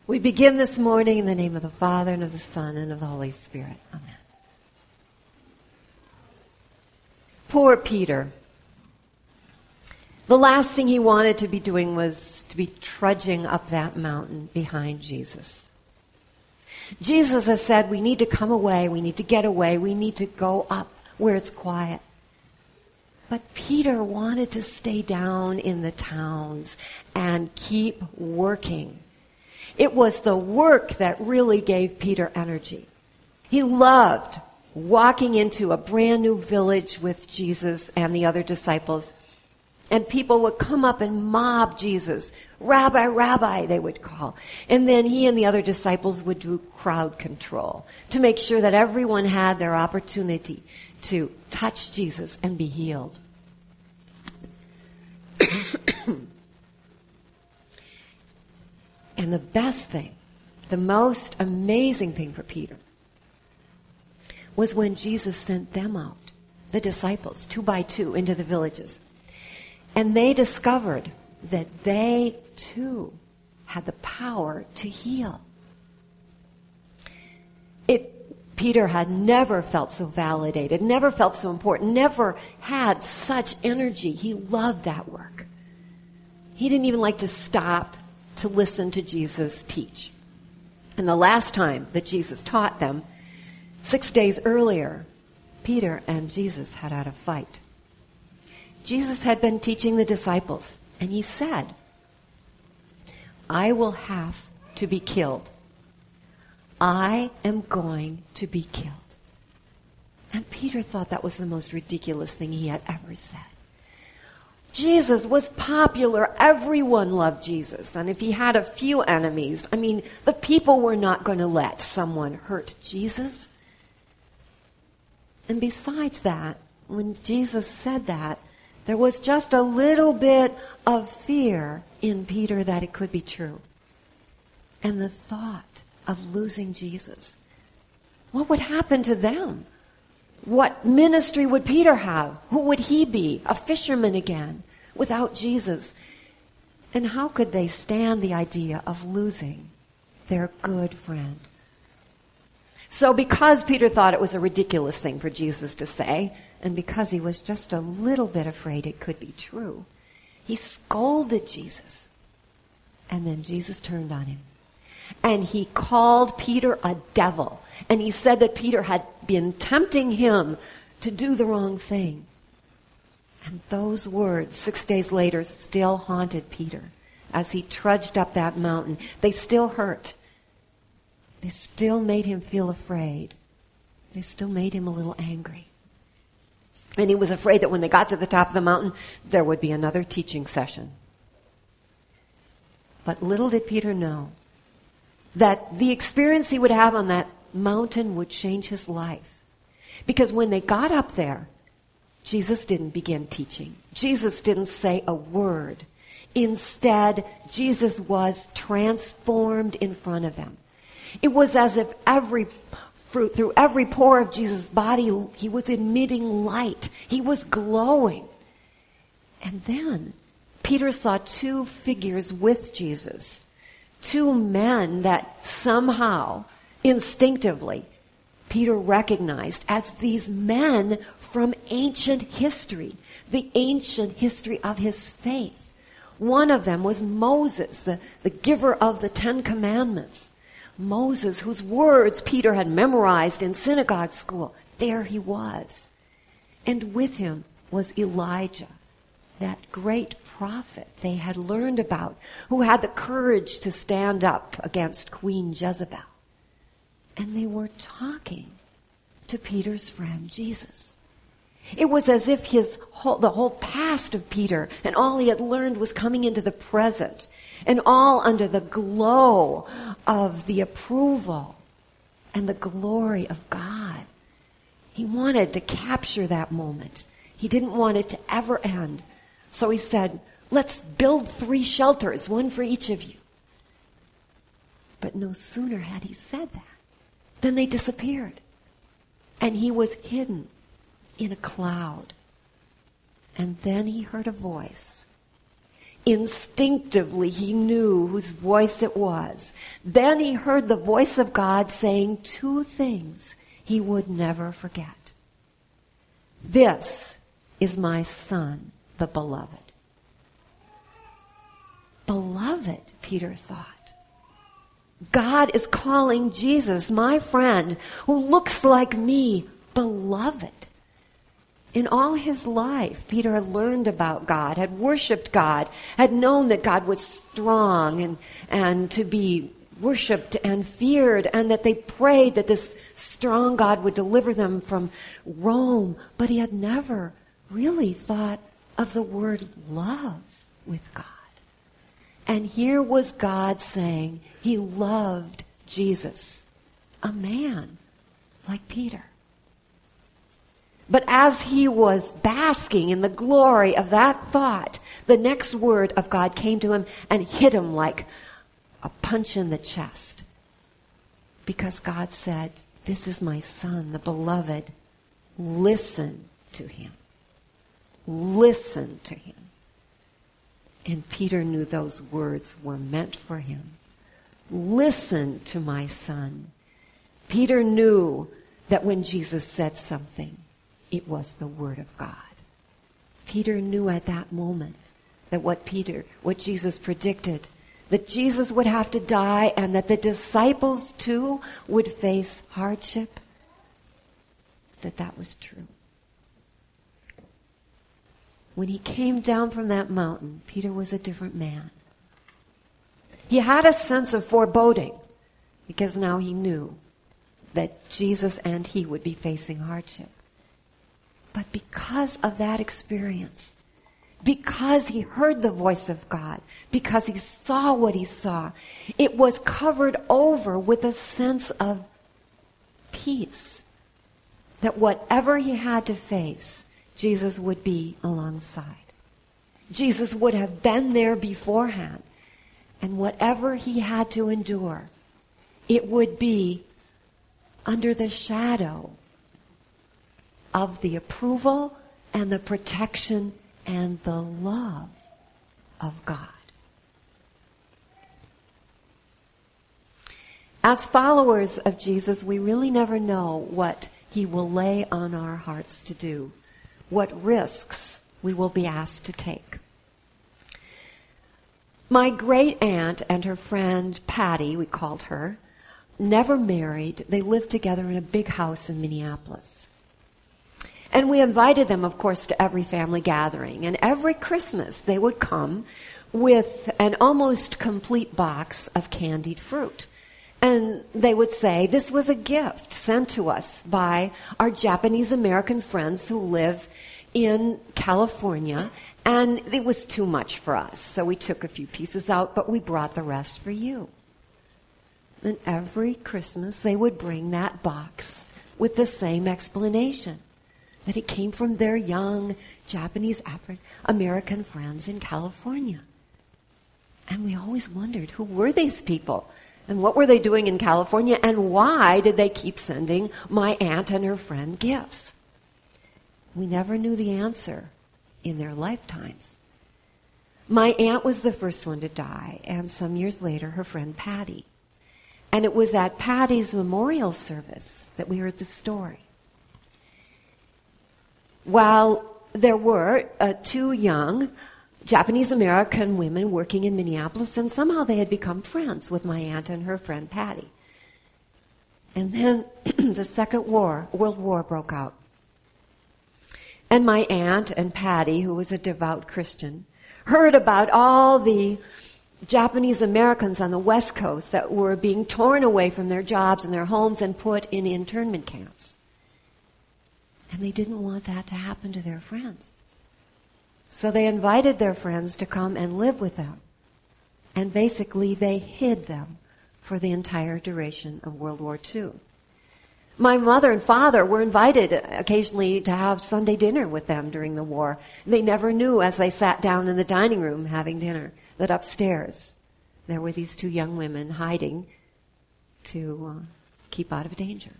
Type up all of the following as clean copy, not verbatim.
We begin this morning in the name of the Father, and of the Son, and of the Holy Spirit. Amen. Poor Peter. The last thing he wanted to be doing was to be trudging up that mountain behind Jesus. Jesus has said, we need to come away, we need to get away, we need to go up where it's quiet. But Peter wanted to stay down in the towns and keep working. It was the work that really gave Peter energy. He loved walking into a brand new village with Jesus and the other disciples. And people would come up and mob Jesus. Rabbi, Rabbi, they would call. And then he and the other disciples would do crowd control to make sure that everyone had their opportunity to touch Jesus and be healed. And the best thing, the most amazing thing for Peter was when Jesus sent them out, the disciples, 2 by 2, into the villages. And they discovered that they, too, had the power to heal. Peter had never felt so validated, never felt so important, never had such energy. He loved that work. He didn't even like to stop to listen to Jesus teach. And the last time that Jesus taught them, 6 days earlier, Peter and Jesus had a fight. Jesus had been teaching the disciples, and he said, I will have to be killed. I am going to be killed. And Peter thought that was the most ridiculous thing he had ever said. Jesus was popular. Everyone loved Jesus. And if he had a few enemies, the people were not going to let someone hurt Jesus. And besides that, when Jesus said that, there was just a little bit of fear in Peter that it could be true. And the thought of losing Jesus. What would happen to them? What ministry would Peter have? Who would he be? A fisherman again, without Jesus. And how could they stand the idea of losing their good friend? So because Peter thought it was a ridiculous thing for Jesus to say, and because he was just a little bit afraid it could be true, he scolded Jesus. And then Jesus turned on him. And he called Peter a devil. And he said that Peter had been tempting him to do the wrong thing. And those words, 6 days later, still haunted Peter as he trudged up that mountain. They still hurt. They still made him feel afraid. They still made him a little angry. And he was afraid that when they got to the top of the mountain, there would be another teaching session. But little did Peter know that the experience he would have on that mountain would change his life. Because when they got up there, Jesus didn't begin teaching. Jesus didn't say a word. Instead, Jesus was transformed in front of them. It was as if through every pore of Jesus' body, he was emitting light. He was glowing. And then Peter saw 2 figures with Jesus. 2 men that somehow, instinctively, Peter recognized as these men from ancient history, the ancient history of his faith. One of them was Moses, the giver of the 10 Commandments. Moses, whose words Peter had memorized in synagogue school. There he was. And with him was Elijah, that great prophet they had learned about, who had the courage to stand up against Queen Jezebel. And they were talking to Peter's friend Jesus. It was as if the whole past of Peter and all he had learned was coming into the present, and all under the glow of the approval and the glory of God. He wanted to capture that moment. He didn't want it to ever end. So he said, let's build 3 shelters, one for each of you. But no sooner had he said that than they disappeared. And he was hidden in a cloud. And then he heard a voice. Instinctively, he knew whose voice it was. Then he heard the voice of God saying two things he would never forget. This is my Son, the beloved. Beloved, Peter thought. God is calling Jesus, my friend, who looks like me, beloved. In all his life, Peter had learned about God, had worshipped God, had known that God was strong and to be worshipped and feared, and that they prayed that this strong God would deliver them from Rome. But he had never really thought of the word love with God. And here was God saying he loved Jesus, a man like Peter. But as he was basking in the glory of that thought, the next word of God came to him and hit him like a punch in the chest. Because God said, this is my Son, the beloved. Listen to him. Listen to him. And Peter knew those words were meant for him. Listen to my Son. Peter knew that when Jesus said something, it was the Word of God. Peter knew at that moment that what Jesus predicted, that Jesus would have to die and that the disciples too would face hardship, that was true. When he came down from that mountain, Peter was a different man. He had a sense of foreboding because now he knew that Jesus and he would be facing hardship. But because of that experience, because he heard the voice of God, because he saw what he saw, it was covered over with a sense of peace. That whatever he had to face, Jesus would be alongside. Jesus would have been there beforehand. And whatever he had to endure, it would be under the shadow of the approval and the protection and the love of God. As followers of Jesus, we really never know what he will lay on our hearts to do, what risks we will be asked to take. My great aunt and her friend Patty, we called her, never married. They lived together in a big house in Minneapolis. And we invited them, of course, to every family gathering. And every Christmas they would come with an almost complete box of candied fruit. And they would say, this was a gift sent to us by our Japanese American friends who live in California. And it was too much for us. So we took a few pieces out, but we brought the rest for you. And every Christmas they would bring that box with the same explanation. That it came from their young Japanese American friends in California. And we always wondered, who were these people? And what were they doing in California? And why did they keep sending my aunt and her friend gifts? We never knew the answer in their lifetimes. My aunt was the first one to die, and some years later, her friend Patty. And it was at Patty's memorial service that we heard the story. While there were two young Japanese-American women working in Minneapolis, and somehow they had become friends with my aunt and her friend Patty. And then the Second World War broke out. And my aunt and Patty, who was a devout Christian, heard about all the Japanese Americans on the West Coast that were being torn away from their jobs and their homes and put in internment camps. And they didn't want that to happen to their friends. So they invited their friends to come and live with them. And basically they hid them for the entire duration of World War II. My mother and father were invited occasionally to have Sunday dinner with them during the war. They never knew as they sat down in the dining room having dinner that upstairs there were these two young women hiding to keep out of danger.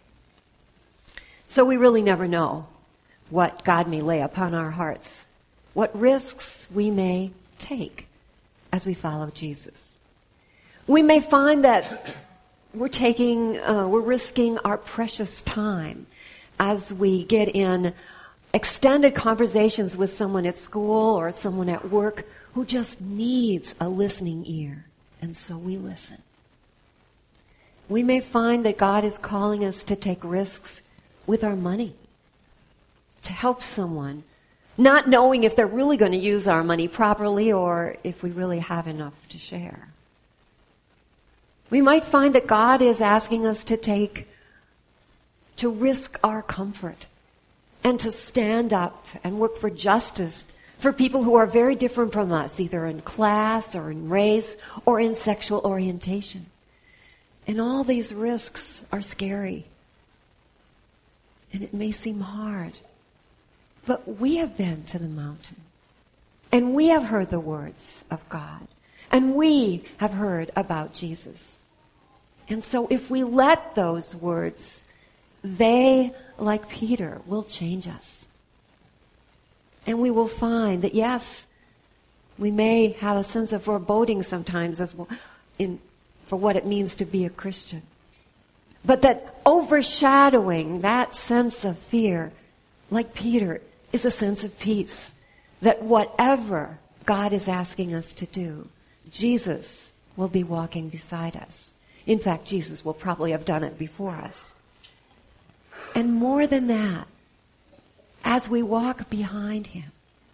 So we really never know what God may lay upon our hearts what risks we may take as we follow Jesus. We may find that we're risking our precious time as we get in extended conversations with someone at school or someone at work who just needs a listening ear. And so we listen. We may find that God is calling us to take risks with our money, to help someone, not knowing if they're really going to use our money properly or if we really have enough to share. We might find that God is asking us to risk our comfort and to stand up and work for justice for people who are very different from us, either in class or in race or in sexual orientation. And all these risks are scary. And it may seem hard. But we have been to the mountain. And we have heard the words of God. And we have heard about Jesus. And so if we let those words, they, like Peter, will change us. And we will find that, yes, we may have a sense of foreboding sometimes as well for what it means to be a Christian. But that overshadowing that sense of fear, like Peter, is a sense of peace. That whatever God is asking us to do, Jesus will be walking beside us. In fact, Jesus will probably have done it before us. And more than that, as we walk behind him,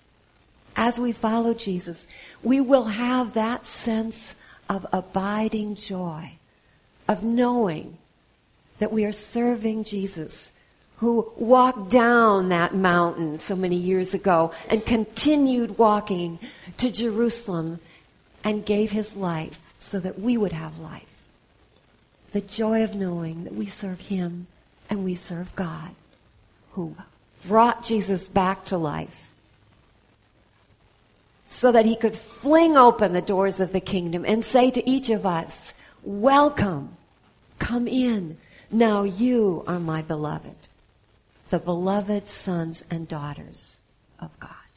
as we follow Jesus, we will have that sense of abiding joy, of knowing that we are serving Jesus, who walked down that mountain so many years ago and continued walking to Jerusalem and gave his life so that we would have life. The joy of knowing that we serve him and we serve God, who brought Jesus back to life so that he could fling open the doors of the kingdom and say to each of us, welcome, come in. Now you are my beloved, the beloved sons and daughters of God.